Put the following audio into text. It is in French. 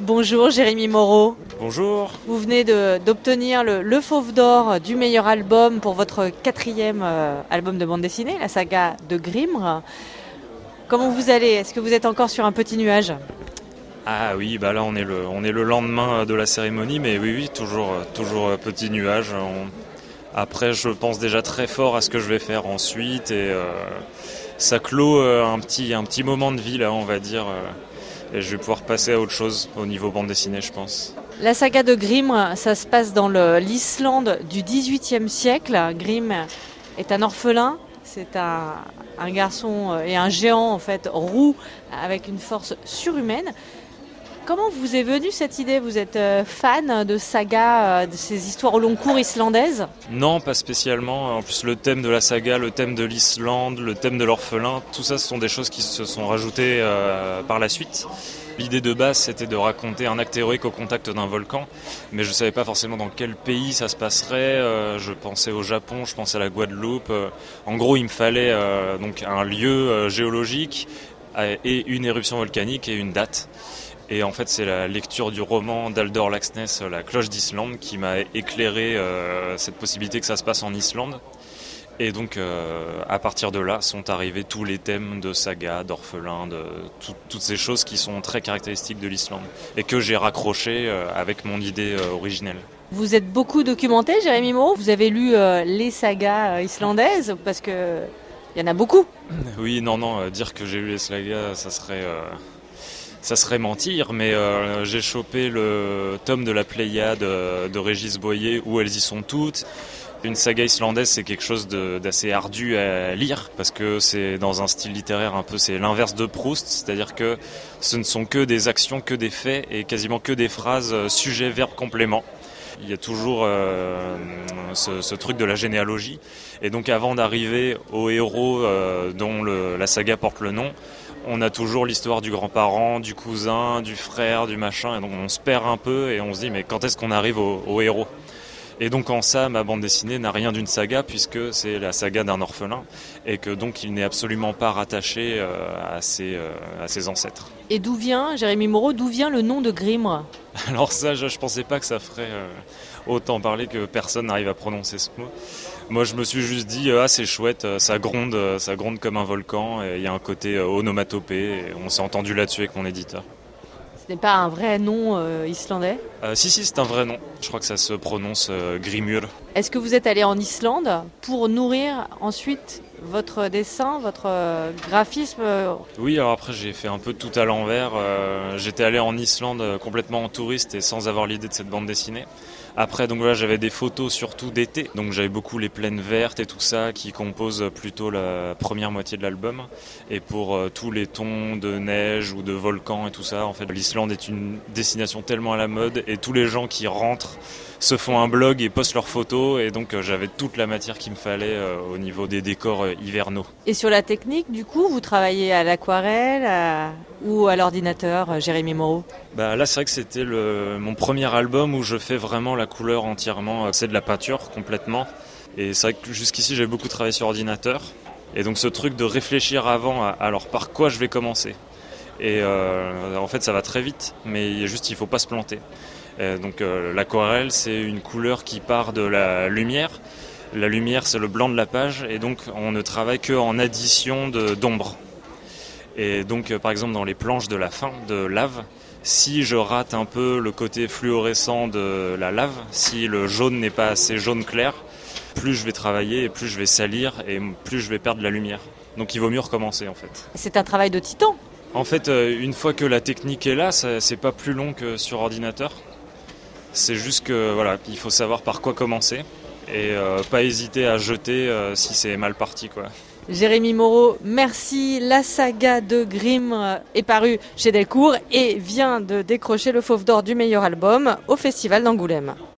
Bonjour Jérémy Moreau, Bonjour. vous venez d'obtenir le Fauve d'Or du meilleur album pour votre quatrième album de bande dessinée, la saga de Grimre. Comment vous allez? Est-ce que vous êtes encore sur un petit nuage? Ah oui, bah là on est le lendemain de la cérémonie, mais oui, toujours petit nuage. Après, je pense déjà très fort à ce que je vais faire ensuite et ça clôt un petit moment de vie là, on va dire. Et je vais pouvoir passer à autre chose au niveau bande dessinée, je pense. La saga de Grimre, ça se passe dans l'Islande du XVIIIe siècle. Grim est un orphelin, c'est un garçon et un géant en fait roux avec une force surhumaine. Comment vous est venue cette idée? Vous êtes fan de sagas, de ces histoires au long cours islandaises? Non, pas spécialement. En plus, le thème de la saga, le thème de l'Islande, le thème de l'orphelin, tout ça, ce sont des choses qui se sont rajoutées par la suite. L'idée de base, c'était de raconter un acte héroïque au contact d'un volcan, mais je ne savais pas forcément dans quel pays ça se passerait. Je pensais au Japon, je pensais à la Guadeloupe. En gros, il me fallait donc un lieu géologique et une éruption volcanique et une date. Et en fait, c'est la lecture du roman d'Halldor Laxness, La cloche d'Islande, qui m'a éclairé cette possibilité que ça se passe en Islande. Et donc, à partir de là, sont arrivés tous les thèmes de saga, d'orphelin, de toutes ces choses qui sont très caractéristiques de l'Islande et que j'ai raccroché avec mon idée originelle. Vous êtes beaucoup documenté, Jérémy Moreau. Vous avez lu les sagas islandaises parce que il y en a beaucoup. Oui, non, dire que j'ai lu les sagas, ça serait mentir, mais j'ai chopé le tome de la Pléiade de Régis Boyer où elles y sont toutes. Une saga islandaise, c'est quelque chose d'assez ardu à lire parce que c'est dans un style littéraire un peu, c'est l'inverse de Proust, c'est-à-dire que ce ne sont que des actions, que des faits et quasiment que des phrases sujet, verbe, complément. Il y a toujours ce truc de la généalogie. Et donc avant d'arriver au héros dont la saga porte le nom, on a toujours l'histoire du grand-parent, du cousin, du frère, du machin. Et donc on se perd un peu et on se dit mais quand est-ce qu'on arrive au héros? Et donc en ça, ma bande dessinée n'a rien d'une saga puisque c'est la saga d'un orphelin et que donc il n'est absolument pas rattaché à ses ancêtres. Et d'où vient, Jérémy Moreau, d'où vient le nom de Grimre? Alors ça, je pensais pas que ça ferait autant parler que personne n'arrive à prononcer ce mot. Moi, je me suis juste dit, c'est chouette, ça gronde comme un volcan, et il y a un côté onomatopée, et on s'est entendu là-dessus avec mon éditeur. Ce n'est pas un vrai nom islandais? Si, c'est un vrai nom. Je crois que ça se prononce Grimur. Est-ce que vous êtes allé en Islande pour nourrir ensuite votre dessin, votre graphisme? Oui, alors après j'ai fait un peu tout à l'envers. J'étais allé en Islande complètement en touriste et sans avoir l'idée de cette bande dessinée. Après, donc voilà, j'avais des photos surtout d'été, donc j'avais beaucoup les plaines vertes et tout ça qui composent plutôt la première moitié de l'album. Et pour tous les tons de neige ou de volcans et tout ça, en fait, l'Islande est une destination tellement à la mode et tous les gens qui rentrent se font un blog et postent leurs photos et donc j'avais toute la matière qu'il me fallait au niveau des décors hivernaux. Et sur la technique, du coup, vous travaillez à l'aquarelle ou à l'ordinateur, Jérémy Moreau? Bah là c'est vrai que c'était mon premier album où je fais vraiment la couleur entièrement, c'est de la peinture complètement. Et c'est vrai que jusqu'ici j'ai beaucoup travaillé sur ordinateur. Et donc ce truc de réfléchir avant alors par quoi je vais commencer. Et en fait ça va très vite, mais il faut pas se planter. Donc l'aquarelle c'est une couleur qui part de la lumière. La lumière c'est le blanc de la page et donc on ne travaille qu'en addition d'ombre. Et donc par exemple dans les planches de la fin de lave, si je rate un peu le côté fluorescent de la lave, si le jaune n'est pas assez jaune clair, plus je vais travailler et plus je vais salir et plus je vais perdre la lumière. Donc il vaut mieux recommencer en fait. C'est un travail de titan. En fait une fois que la technique est là, c'est pas plus long que sur ordinateur. C'est juste que voilà, il faut savoir par quoi commencer et pas hésiter à jeter si c'est mal parti quoi. Jérémy Moreau, merci. La saga de Grimre est parue chez Delcourt et vient de décrocher le Fauve d'Or du meilleur album au Festival d'Angoulême.